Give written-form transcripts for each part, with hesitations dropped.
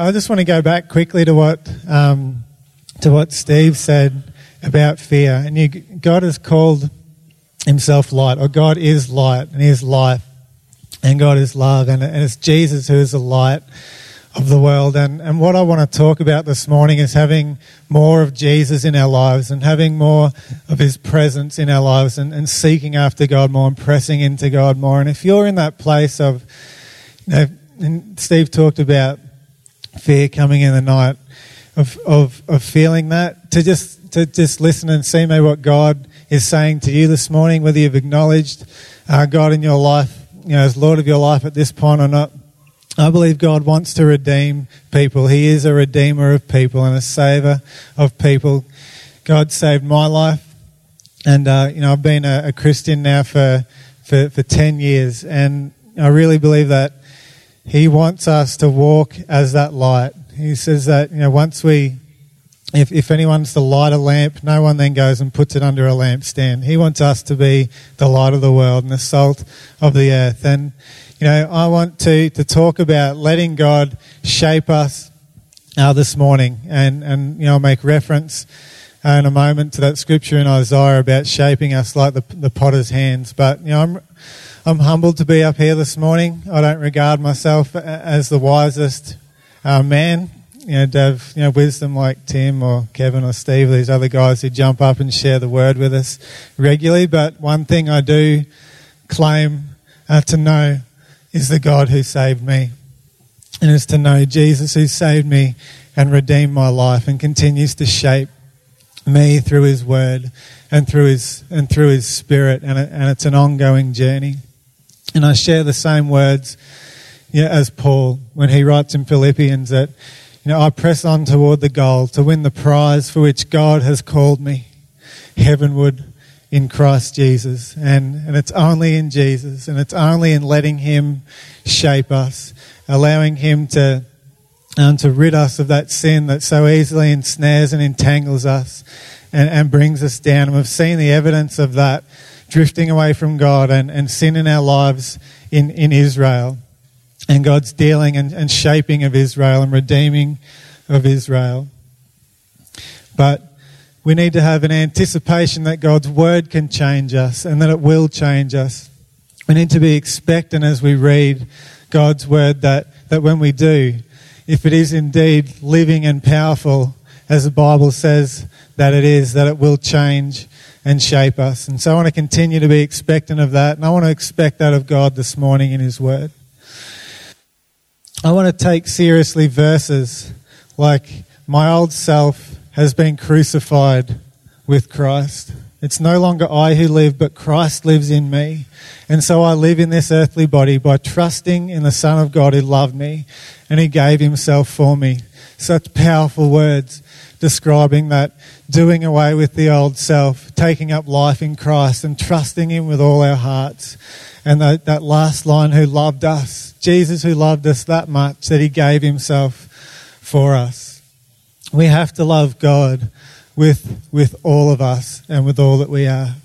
I just want to go back quickly to what Steve said about fear. And God has called himself light, or God is light, and he is life, and God is love, and it's Jesus who is the light of the world. And what I want to talk about this morning is having more of Jesus in our lives and having more of his presence in our lives and seeking after God more and pressing into God more. And if you're in that place of, and Steve talked about fear coming in the night, of feeling that, to just listen and see maybe what God is saying to you this morning, whether you've acknowledged God in your life, as Lord of your life at this point or not. I believe God wants to redeem people. He is a redeemer of people and a saver of people. God saved my life, and I've been a Christian now for 10 years, and I really believe that he wants us to walk as that light. He says that once if anyone's to light a lamp, no one then goes and puts it under a lampstand. He wants us to be the light of the world and the salt of the earth. And I want to talk about letting God shape us this morning, and I'll make reference in a moment to that scripture in Isaiah about shaping us like the potter's hands. But I'm humbled to be up here this morning. I don't regard myself as the wisest man. To have wisdom like Tim or Kevin or Steve, these other guys who jump up and share the word with us regularly. But one thing I do claim to know is the God who saved me, and is to know Jesus who saved me and redeemed my life and continues to shape me through his word and through his spirit, and it's an ongoing journey. And I share the same words as Paul when he writes in Philippians that I press on toward the goal to win the prize for which God has called me heavenward in Christ Jesus. And it's only in Jesus, and it's only in letting him shape us, allowing him to rid us of that sin that so easily ensnares and entangles us and brings us down. And we've seen the evidence of that drifting away from God and sin in our lives in Israel, and God's dealing and shaping of Israel and redeeming of Israel. But we need to have an anticipation that God's word can change us and that it will change us. We need to be expectant as we read God's word that when we do, if it is indeed living and powerful, as the Bible says that it is, that it will change and shape us. And so I want to continue to be expectant of that, and I want to expect that of God this morning in his word. I want to take seriously verses like, my old self has been crucified with Christ. It's no longer I who live, but Christ lives in me. And so I live in this earthly body by trusting in the Son of God who loved me and he gave himself for me. Such powerful words describing that doing away with the old self, taking up life in Christ and trusting him with all our hearts. And that last line, who loved us, Jesus who loved us that much that he gave himself for us. We have to love God with all of us and with all that we are.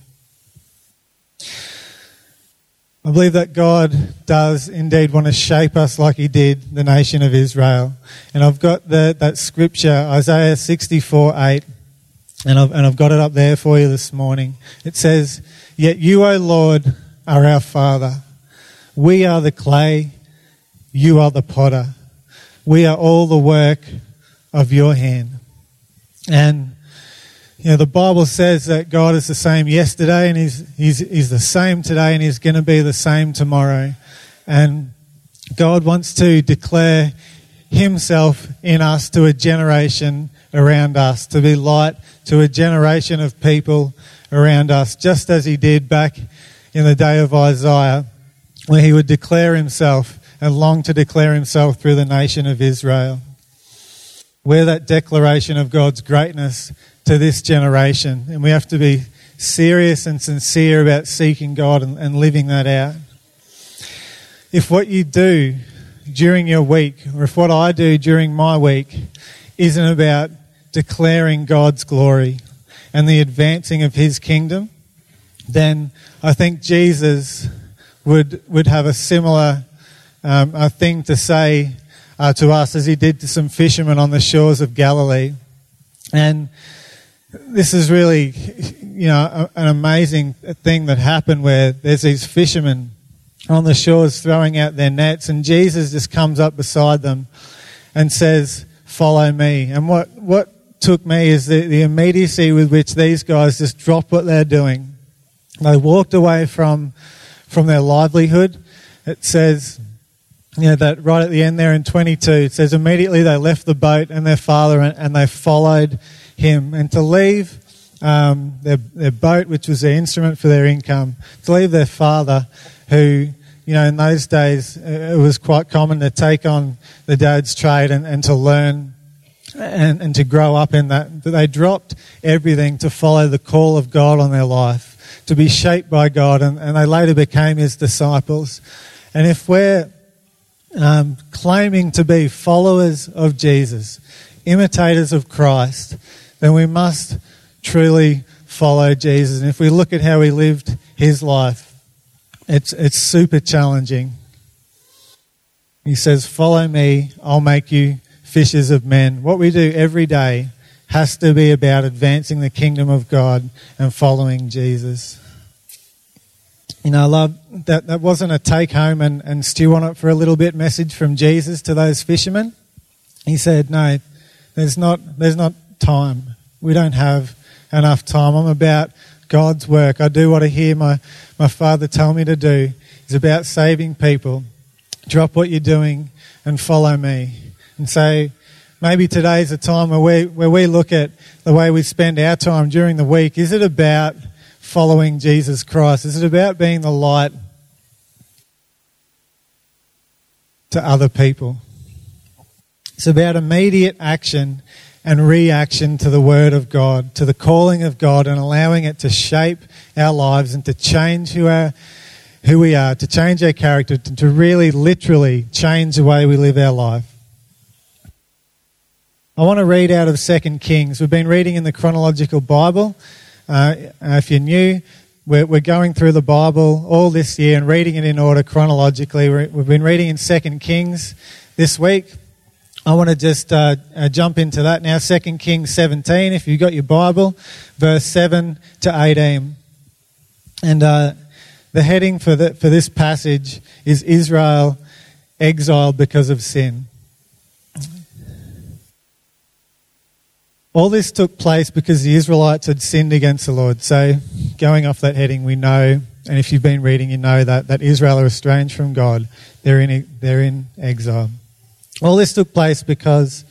I believe that God does indeed want to shape us like he did the nation of Israel. And I've got that scripture, Isaiah 64:8, and I've got it up there for you this morning. It says, "Yet you, O Lord, are our Father. We are the clay, you are the potter. We are all the work of your hand." And the Bible says that God is the same yesterday, and he's the same today, and he's going to be the same tomorrow. And God wants to declare himself in us to a generation around us, to be light to a generation of people around us, just as he did back in the day of Isaiah, where he would declare himself and long to declare himself through the nation of Israel. We're that declaration of God's greatness to this generation, and we have to be serious and sincere about seeking God and living that out. If what you do during your week, or if what I do during my week, isn't about declaring God's glory and the advancing of his kingdom, then I think Jesus would have a similar thing to say to us as he did to some fishermen on the shores of Galilee. And this is really, an amazing thing that happened where there's these fishermen on the shores throwing out their nets, and Jesus just comes up beside them and says, "Follow me." And what took me is the immediacy with which these guys just dropped what they're doing. They walked away from their livelihood. It says, that right at the end there in 22, it says, immediately they left the boat and their father and they followed him. And to leave their boat, which was their instrument for their income, to leave their father, who, in those days it was quite common to take on the dad's trade and to learn and to grow up in that. But they dropped everything to follow the call of God on their life, to be shaped by God, and they later became his disciples. And if we're claiming to be followers of Jesus, imitators of Christ, then we must truly follow Jesus. And if we look at how he lived his life, it's super challenging. He says, "Follow me, I'll make you fishers of men." What we do every day has to be about advancing the kingdom of God and following Jesus. I love that. That wasn't a take home and stew on it for a little bit message from Jesus to those fishermen. He said, "No, there's not time. We don't have enough time. I'm about God's work. I do what I hear my Father tell me to do. It's about saving people. Drop what you're doing and follow me." And so maybe today's a time where we look at the way we spend our time during the week. Is it about following Jesus Christ? Is it about being the light to other people? It's about immediate action and reaction to the Word of God, to the calling of God, and allowing it to shape our lives and to change who we are, to change our character, to really literally change the way we live our life. I want to read out of 2 Kings. We've been reading in the chronological Bible. If you're new, we're going through the Bible all this year and reading it in order chronologically. We've been reading in 2 Kings this week. I want to just jump into that now. 2 Kings 17, if you've got your Bible, verse 7 to 18. And the heading for this passage is Israel exiled because of sin. All this took place because the Israelites had sinned against the Lord. So going off that heading, we know, and if you've been reading, you know that Israel are estranged from God. They're in exile. All this took place because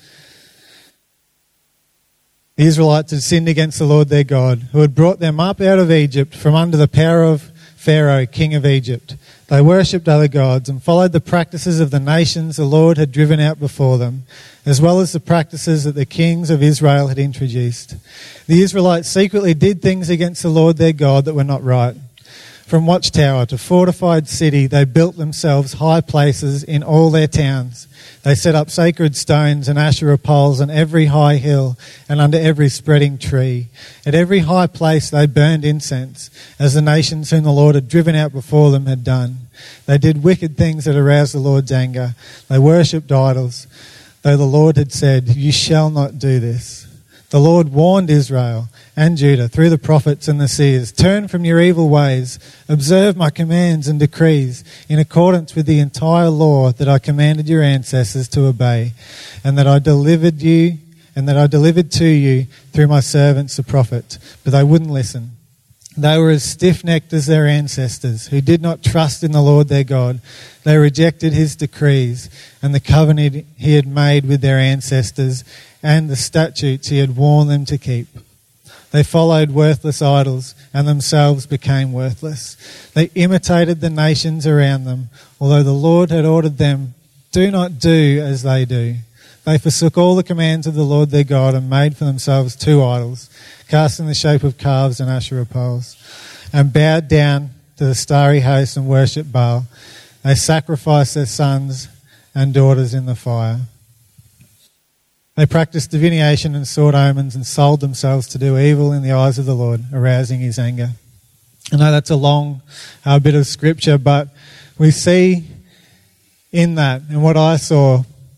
the Israelites had sinned against the Lord their God, who had brought them up out of Egypt from under the power of Pharaoh, king of Egypt. They worshipped other gods and followed the practices of the nations the Lord had driven out before them, as well as the practices that the kings of Israel had introduced. The Israelites secretly did things against the Lord their God that were not right. From watchtower to fortified city, they built themselves high places in all their towns. They set up sacred stones and Asherah poles on every high hill and under every spreading tree. At every high place they burned incense, as the nations whom the Lord had driven out before them had done. They did wicked things that aroused the Lord's anger. They worshipped idols, though the Lord had said, "You shall not do this." The Lord warned Israel and Judah through the prophets and the seers, "Turn from your evil ways, observe my commands and decrees in accordance with the entire law that I commanded your ancestors to obey, and that I delivered to you through my servants the prophets." But they wouldn't listen. They were as stiff-necked as their ancestors, who did not trust in the Lord their God. They rejected his decrees and the covenant he had made with their ancestors and the statutes he had warned them to keep. They followed worthless idols and themselves became worthless. They imitated the nations around them, although the Lord had ordered them, "Do not do as they do." They forsook all the commands of the Lord their God and made for themselves two idols, cast in the shape of calves and Asherah poles, and bowed down to the starry host and worshipped Baal. They sacrificed their sons and daughters in the fire. They practiced divination and sought omens and sold themselves to do evil in the eyes of the Lord, arousing his anger. I know that's a long bit of scripture, but we see in that, and what I saw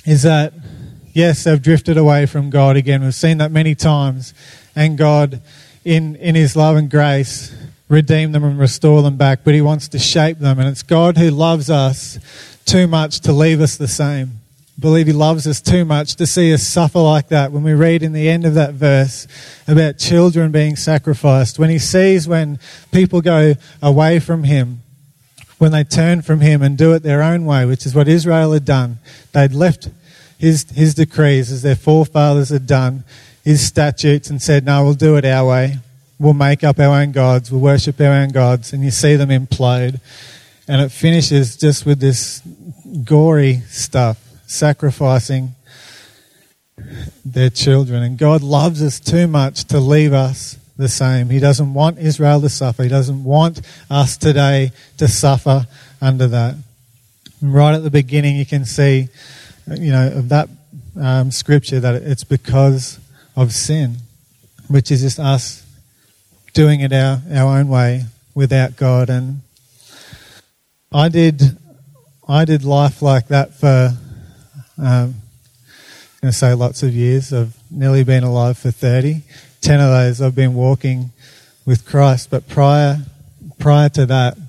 is that, yes, they've drifted away from God again. We've seen that many times. And God, in His love and grace, redeem them and restore them back. But He wants to shape them. And it's God who loves us too much to leave us the same. I believe He loves us too much to see us suffer like that. When we read in the end of that verse about children being sacrificed, when He sees when people go away from Him, when they turn from Him and do it their own way, which is what Israel had done. They'd left His decrees as their forefathers had done, His statutes, and said, no, we'll do it our way. We'll make up our own gods. We'll worship our own gods. And you see them implode. And it finishes just with this gory stuff, sacrificing their children. And God loves us too much to leave us the same. He doesn't want Israel to suffer. He doesn't want us today to suffer under that. And right at the beginning you can see, of that scripture that it's because of sin, which is just us doing it our own way without God. And I did life like that for I'm going to say lots of years. I've nearly been alive for 30. 10 of those I've been walking with Christ. But prior to that,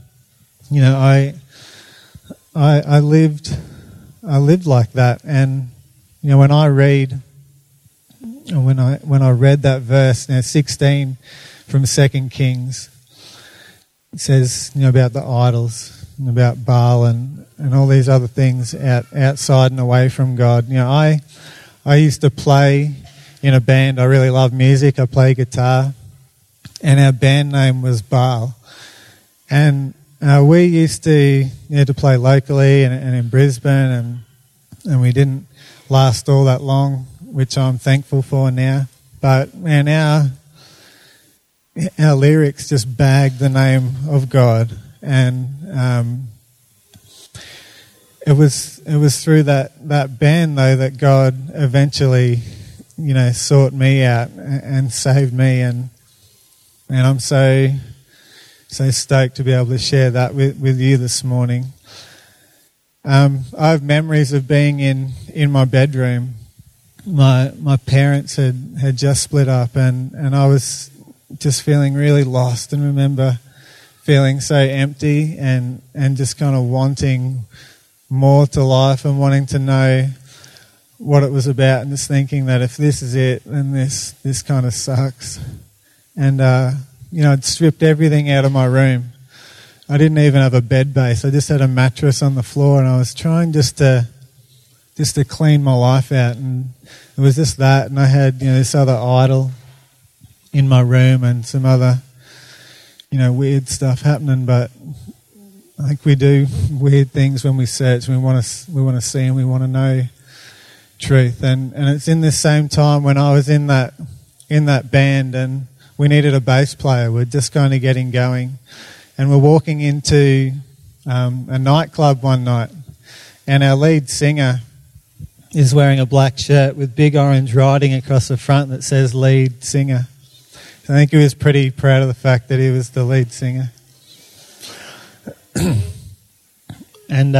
I lived like that. And when I read, when I read that verse, 16 from 2 Kings, it says about the idols and about Baal and all these other things outside and away from God. I used to play in a band. I really love music. I play guitar, and our band name was Baal. And we used to play locally and in Brisbane, and we didn't last all that long, which I'm thankful for now. But man, our lyrics just bagged the name of God, and it was through that band though that God eventually sought me out and saved me, and I'm so stoked to be able to share that with you this morning. I have memories of being in my bedroom. My parents had just split up, and I was just feeling really lost, and remember feeling so empty and just kind of wanting more to life and wanting to know what it was about, and just thinking that if this is it, then this kind of sucks. And I'd stripped everything out of my room. I didn't even have a bed base. I just had a mattress on the floor, and I was trying just to clean my life out. And it was just that, and I had this other idol in my room and some other weird stuff happening. But I think we do weird things when we search. We want to see and we want to know truth. And it's in this same time when I was in that band, and we needed a bass player. We're just kind of getting going, and we're walking into a nightclub one night, and our lead singer is wearing a black shirt with big orange writing across the front that says lead singer. So I think he was pretty proud of the fact that he was the lead singer. And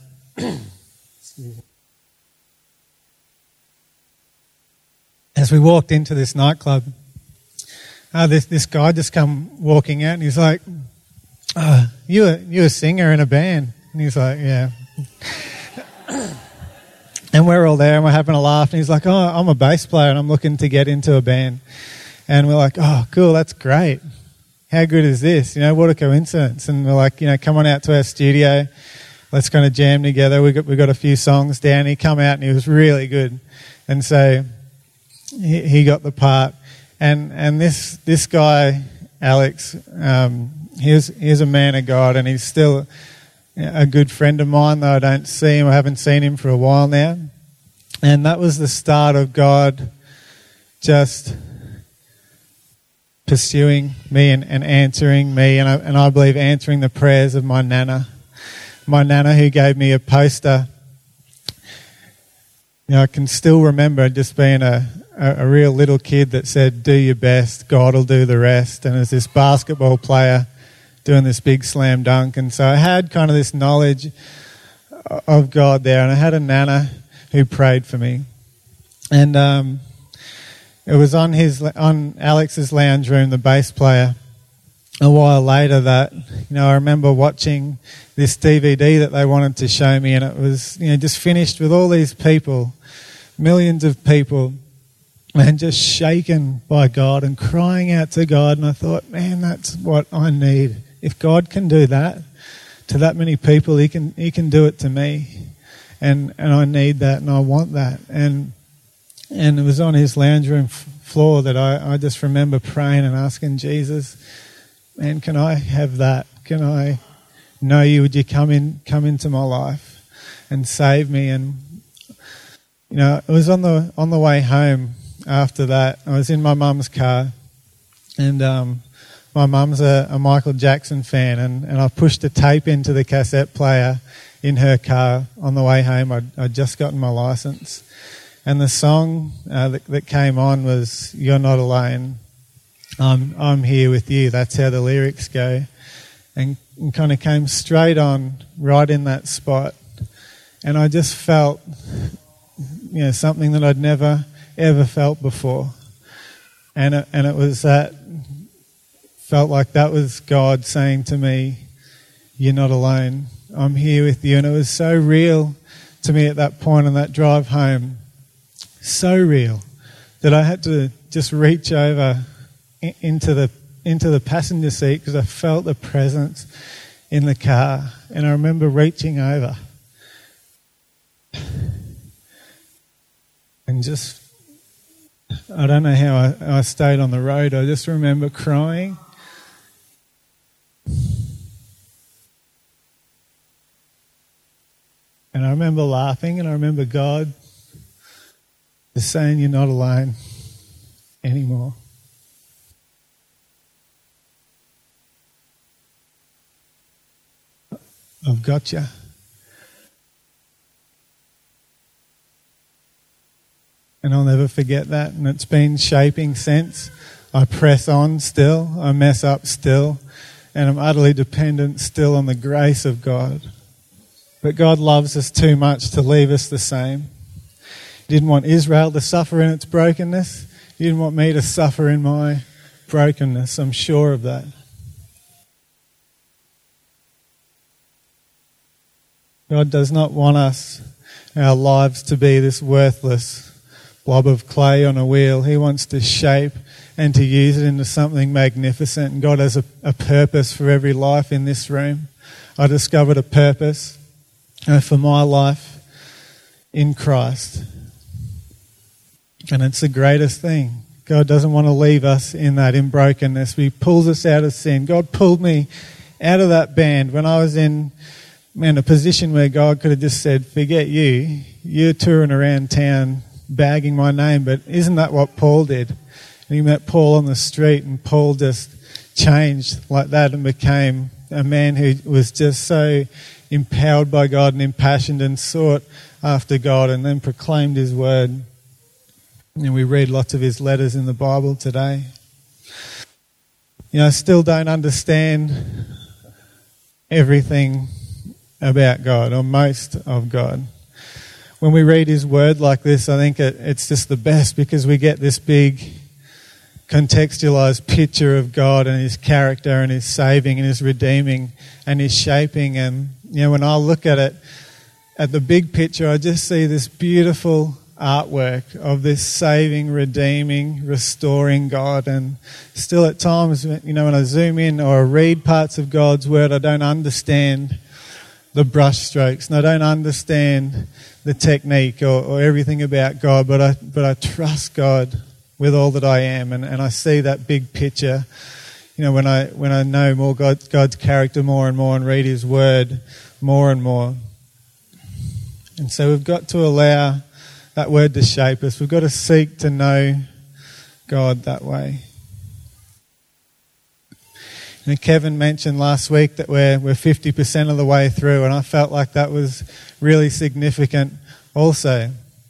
as we walked into this nightclub, this guy just come walking out, and he's like, you a singer in a band? And he's like, yeah. And we're all there and we're having a laugh, and he's like, oh, I'm a bass player and I'm looking to get into a band. And we're like, oh, cool, that's great. How good is this? What a coincidence. And we're like, come on out to our studio. Let's kind of jam together. We got a few songs down. He come out and he was really good. And so he got the part. And this guy, Alex, he's a man of God, and he's still a good friend of mine, though I don't see him. I haven't seen him for a while now. And that was the start of God just pursuing me and answering me, and I believe answering the prayers of my nana who gave me a poster. I can still remember just being a real little kid that said, do your best, God will do the rest. And as this basketball player doing this big slam dunk, and so I had kind of this knowledge of God there, and I had a nana who prayed for me. And it was on Alex's lounge room, the bass player, a while later that, I remember watching this DVD that they wanted to show me, and it was, just finished with all these people, millions of people, and just shaken by God and crying out to God. And I thought, man, that's what I need. If God can do that to that many people, He can do it to me. And I need that, and I want that. And it was on his lounge room floor that I just remember praying and asking Jesus, man, can I have that? Can I know you? Would you come into my life and save me? And it was on the way home after that. I was in my mum's car, and my mum's a Michael Jackson fan, and I pushed a tape into the cassette player in her car on the way home. I'd just gotten my license, and the song that came on was "You're Not Alone, I'm Here With You." That's how the lyrics go, and kind of came straight on right in that spot. And I just felt something that I'd never ever felt before, and it was that, felt like that was God saying to me, you're not alone, I'm here with you. And it was so real to me at that point on that drive home, so real that I had to just reach over into the passenger seat because I felt the presence in the car. And I remember reaching over and just, I don't know how I stayed on the road. I just remember crying. And I remember laughing, and I remember God just saying, you're not alone anymore. I've got you. And I'll never forget that. And it's been shaping since. I press on still. I mess up still. And I'm utterly dependent still on the grace of God. But God loves us too much to leave us the same. He didn't want Israel to suffer in its brokenness. He didn't want me to suffer in my brokenness. I'm sure of that. God does not want our lives to be this worthless blob of clay on a wheel. He wants to shape and to use it into something magnificent. And God has a purpose for every life in this room. I discovered a purpose for my life in Christ. And it's the greatest thing. God doesn't want to leave us in brokenness. He pulls us out of sin. God pulled me out of that band when I was in a position where God could have just said, forget you. You're touring around town bagging my name. But isn't that what Paul did? And he met Paul on the street, and Paul just changed like that and became a man who was just so empowered by God and impassioned and sought after God, and then proclaimed His word. And we read lots of his letters in the Bible today. I still don't understand everything about God, or most of God. When we read His word like this, I think it's just the best, because we get this big contextualized picture of God and His character and His saving and His redeeming and His shaping. And when I look at it, at the big picture, I just see this beautiful artwork of this saving, redeeming, restoring God. And still at times, when I zoom in or read parts of God's word, I don't understand the brush strokes, and I don't understand the technique or everything about God, but I trust God with all that I am, and I see that big picture. When I know more God's character more and more, and read His word more and more. And so we've got to allow that word to shape us. We've got to seek to know God that way. Kevin mentioned last week that we're 50% of the way through, and I felt like that was really significant also.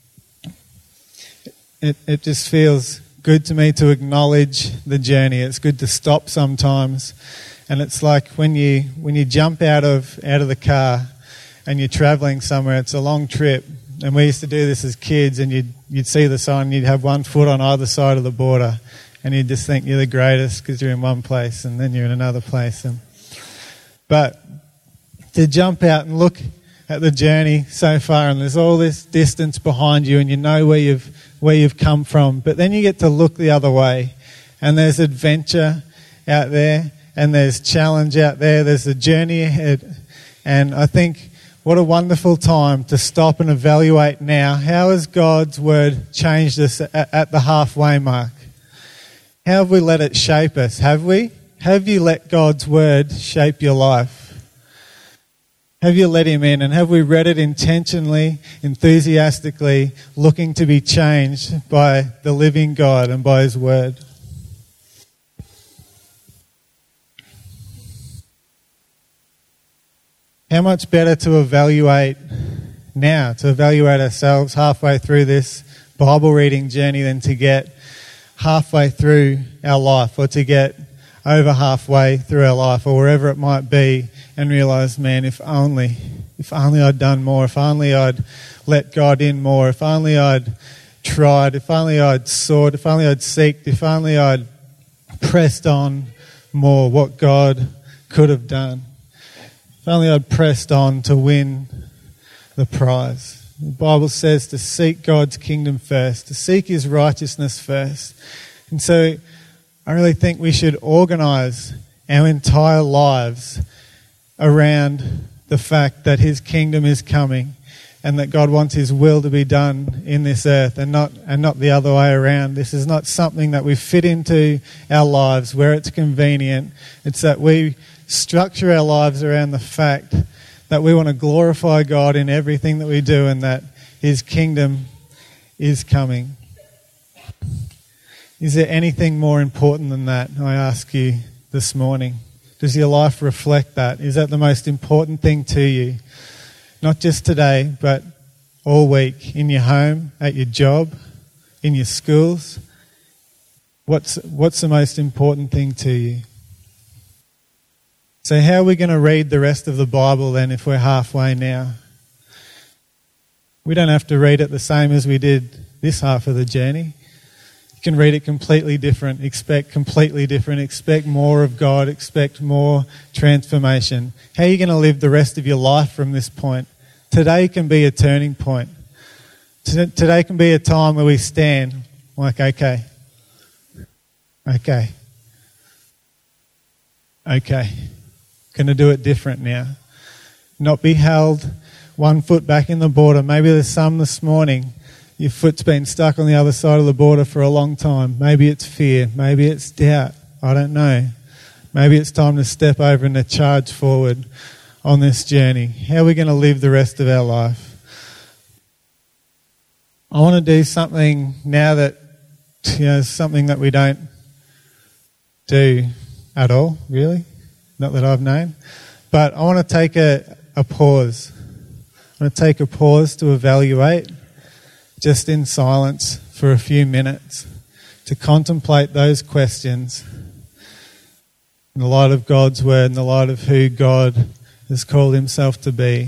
It just feels good to me to acknowledge the journey. It's good to stop sometimes, and it's like when you jump out of the car and you're travelling somewhere. It's a long trip, And we used to do this as kids, and you'd see the sign, and you'd have one foot on either side of the border, and you'd just think you're the greatest because you're in one place and then you're in another place. But to jump out and look at the journey so far, and there's all this distance behind you, and you know where you've come from, but then you get to look the other way, and there's adventure out there, and there's challenge out there, there's a journey ahead. And I think what a wonderful time to stop and evaluate now. How has God's word changed us at the halfway mark? How have we let it shape us? Have we? Have you let God's word shape your life? Have you let him in? And have we read it intentionally, enthusiastically, looking to be changed by the living God and by his word? How much better to evaluate now, to evaluate ourselves halfway through this Bible reading journey than to get halfway through our life, or to get over halfway through our life, or wherever it might be, and realise, man, if only I'd done more, if only I'd let God in more, if only I'd tried, if only I'd sought, if only I'd seeked, if only I'd pressed on more what God could have done. If only I'd pressed on to win the prize. The Bible says to seek God's kingdom first, to seek his righteousness first. And so I really think we should organise our entire lives around the fact that his kingdom is coming and that God wants his will to be done in this earth, and not the other way around. This is not something that we fit into our lives where it's convenient. It's that we structure our lives around the fact that we want to glorify God in everything that we do, and that his kingdom is coming. Is there anything more important than that? I ask you this morning. Does your life reflect that? Is that the most important thing to you? Not just today, but all week, in your home, at your job, in your schools. What's the most important thing to you? So how are we going to read the rest of the Bible then if we're halfway now? We don't have to read it the same as we did this half of the journey. You can read it completely different, expect more of God, expect more transformation. How are you going to live the rest of your life from this point? Today can be a turning point. Today can be a time where we stand like, okay. Going to do it different now. Not be held one foot back in the border. Maybe there's some this morning. Your foot's been stuck on the other side of the border for a long time. Maybe it's fear. Maybe it's doubt. I don't know. Maybe it's time to step over and to charge forward on this journey. How are we going to live the rest of our life? I want to do something now that, something that we don't do at all, really. Not that I've known. But I want to take a pause. I want to take a pause to evaluate, just in silence for a few minutes, to contemplate those questions in the light of God's word, in the light of who God has called himself to be.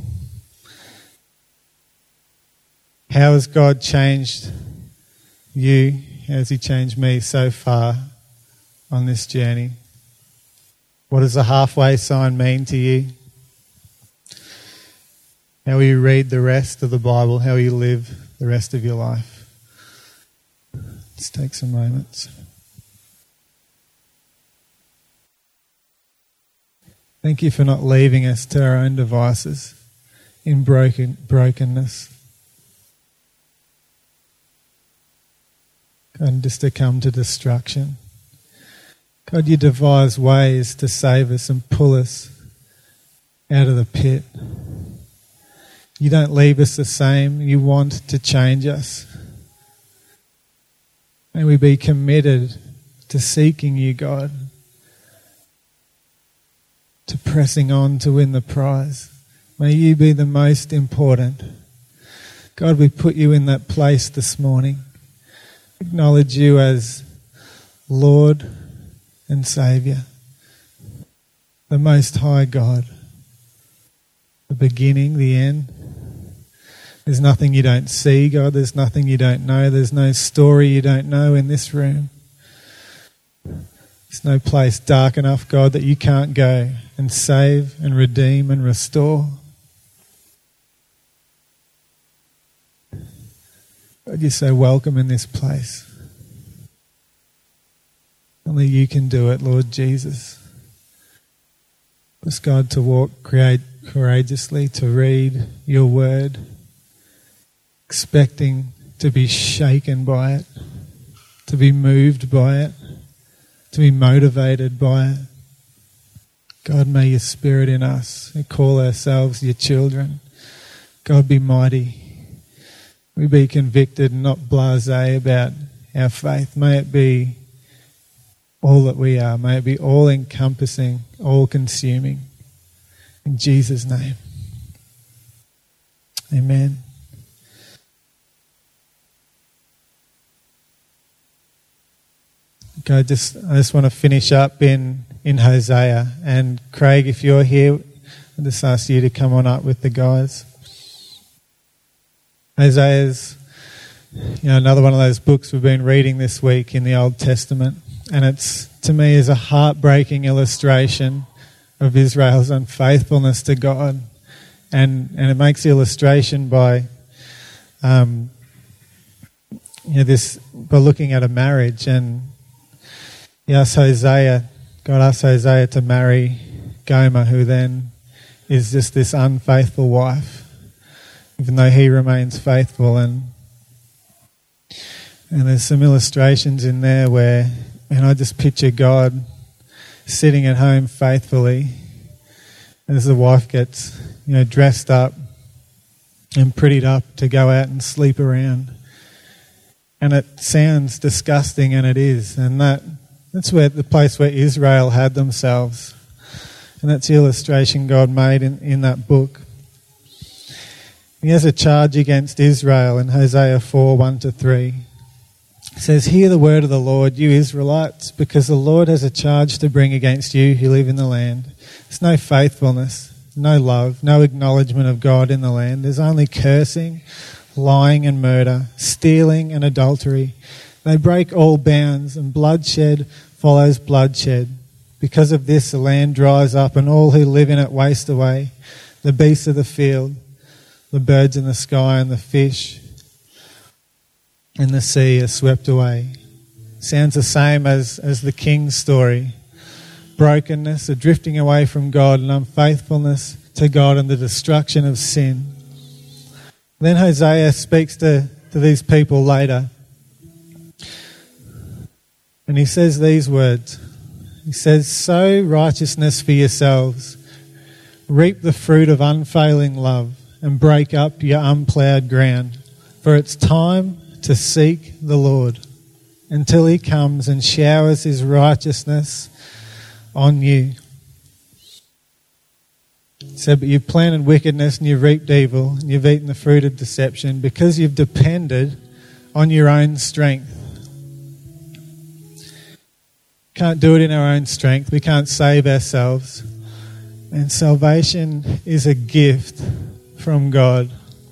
How has God changed you? How has he changed me so far on this journey? What does the halfway sign mean to you? How will you read the rest of the Bible? How will you live the rest of your life? Let's take some moments. Thank you for not leaving us to our own devices in brokenness. And just to come to destruction. God, you devise ways to save us and pull us out of the pit. You don't leave us the same. You want to change us. May we be committed to seeking you, God, to pressing on to win the prize. May you be the most important. God, we put you in that place this morning. Acknowledge you as Lord and Saviour, the Most High God, the beginning, the end, There's nothing you don't see, God. There's nothing you don't know. There's no story you don't know in this room. There's no place dark enough, God, that you can't go and save and redeem and restore. God, you're so welcome in this place. Only you can do it, Lord Jesus. Ask God to walk courageously, to read your word, expecting to be shaken by it, to be moved by it, to be motivated by it. God, may your Spirit in us, we call ourselves your children. God, be mighty. We be convicted and not blasé about our faith. May it be all that we are. May it be all-encompassing, all-consuming. In Jesus' name. Amen. Okay, I just want to finish up in Hosea. And Craig, if you're here, I'll just ask you to come on up with the guys. Hosea's, another one of those books we've been reading this week in the Old Testament, and it's, to me, is a heartbreaking illustration of Israel's unfaithfulness to God, and it makes the illustration by, by looking at a marriage, and God asked Hosea to marry Gomer, who then is just this unfaithful wife, even though he remains faithful. And there's some illustrations in there where, I just picture God sitting at home faithfully as the wife gets, dressed up and prettied up to go out and sleep around. And it sounds disgusting, and it is. And that's where the place where Israel had themselves. And that's the illustration God made in that book. He has a charge against Israel in Hosea 4, 1-3. It says, "Hear the word of the Lord, you Israelites, because the Lord has a charge to bring against you who live in the land. There's no faithfulness, no love, no acknowledgement of God in the land. There's only cursing, lying and murder, stealing and adultery. They break all bounds, and bloodshed follows bloodshed. Because of this, the land dries up, and all who live in it waste away. The beasts of the field, the birds in the sky, and the fish in the sea are swept away." Sounds the same as the king's story. Brokenness, a drifting away from God, and unfaithfulness to God, and the destruction of sin. Then Hosea speaks to these people later, and he says these words. He says, "Sow righteousness for yourselves, reap the fruit of unfailing love, and break up your unploughed ground. For it's time to seek the Lord until he comes and showers his righteousness on you." He said, "But you've planted wickedness and you've reaped evil, and you've eaten the fruit of deception because you've depended on your own strength." Can't do it in our own strength. We can't save ourselves. And salvation is a gift from God.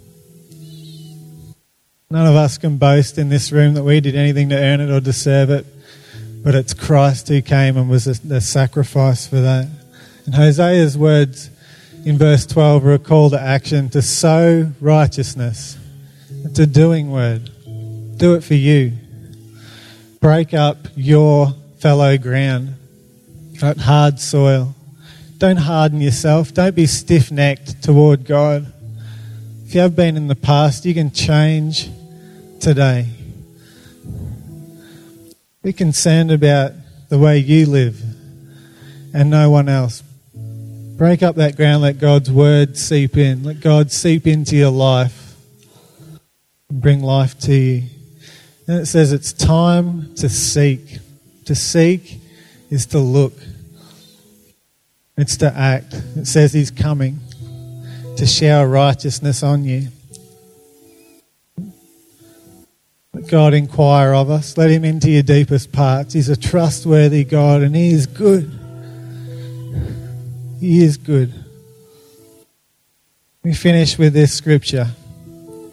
None of us can boast in this room that we did anything to earn it or deserve it, but it's Christ who came and was the sacrifice for that. And Hosea's words in verse 12 are a call to action, to sow righteousness. It's a doing word. Do it for you. Break up your fallow ground, that hard soil. Don't harden yourself. Don't be stiff-necked toward God. If you have been in the past, you can change today. Be concerned about the way you live and no one else. Break up that ground, let God's word seep in. Let God seep into your life and bring life to you. And it says it's time to seek. To seek is to look. It's to act. It says he's coming to shower righteousness on you. Let God inquire of us. Let him into your deepest parts. He's a trustworthy God, and he is good. He is good. We finish with this scripture.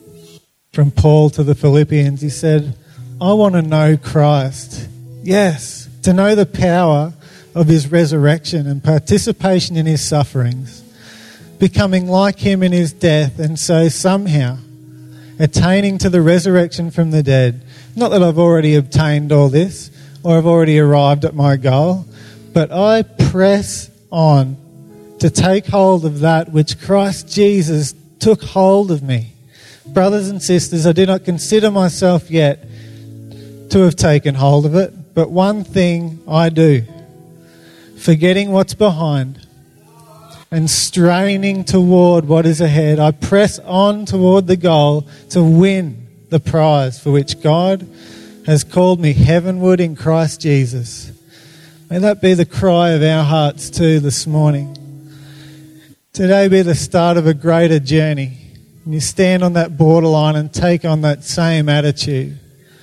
from Paul to the Philippians. He said, I want to know Christ. Yes, to know the power of his resurrection and participation in his sufferings, becoming like him in his death, and so somehow attaining to the resurrection from the dead. Not that I've already obtained all this or I've already arrived at my goal, but I press on to take hold of that which Christ Jesus took hold of me. Brothers and sisters, I do not consider myself yet to have taken hold of it, but one thing I do, forgetting what's behind and straining toward what is ahead, I press on toward the goal to win the prize for which God has called me heavenward in Christ Jesus. May that be the cry of our hearts too this morning. Today be the start of a greater journey. And you stand on that borderline and take on that same attitude.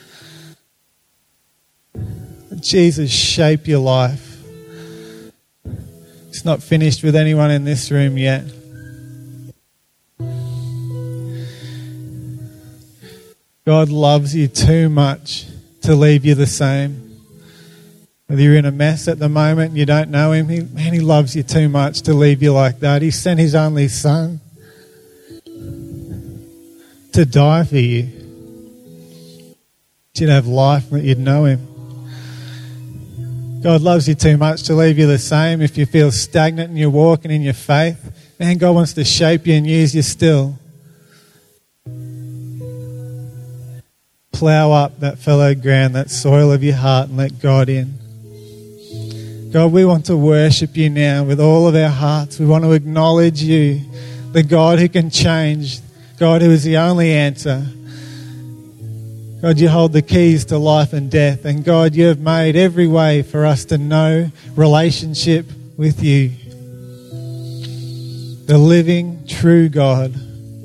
Let Jesus shape your life. It's not finished with anyone in this room yet. God loves you too much to leave you the same. Whether you're in a mess at the moment and you don't know him, he loves you too much to leave you like that. He sent his only son to die for you. You'd have life and that you'd know him. God loves you too much to leave you the same. If you feel stagnant and you're walking in your faith, man, God wants to shape you and use you still. Plough up that fallow ground, that soil of your heart, and let God in. God, we want to worship you now with all of our hearts. We want to acknowledge you, the God who can change, God who is the only answer. God, you hold the keys to life and death. And God, you have made every way for us to know relationship with you, the living, true God.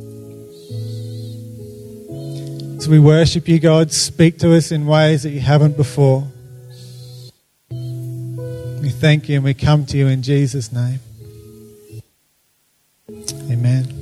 As we worship you, God, speak to us in ways that you haven't before. We thank you and we come to you in Jesus' name. Amen.